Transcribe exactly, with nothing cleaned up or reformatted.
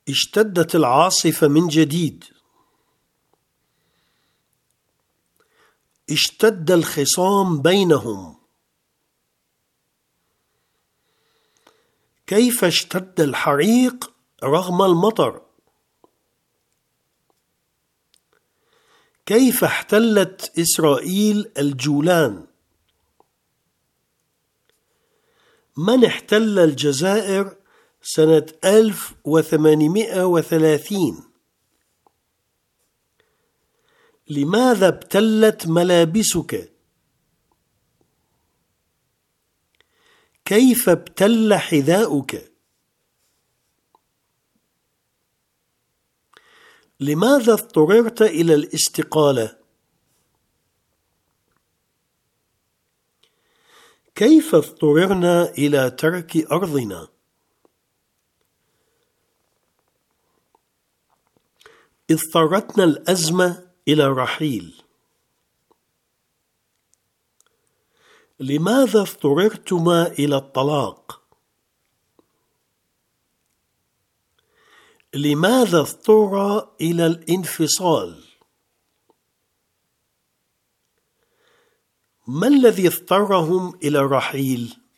اشتدت العاصفة من جديد. اشتد الخصام بينهم. كيف اشتد الحريق رغم المطر؟ كيف احتلت إسرائيل الجولان؟ من احتل الجزائر سنة ألف وثمانمائة وثلاثين؟ لماذا ابتلت ملابسك؟ كيف ابتل حذاؤك؟ لماذا اضطررت إلى الاستقالة؟ كيف اضطررنا إلى ترك أرضنا؟ اضطرتنا الأزمة إلى الرحيل. لماذا اضطررتما إلى الطلاق؟ لماذا اضطر إلى الانفصال؟ ما الذي اضطرهم إلى الرحيل؟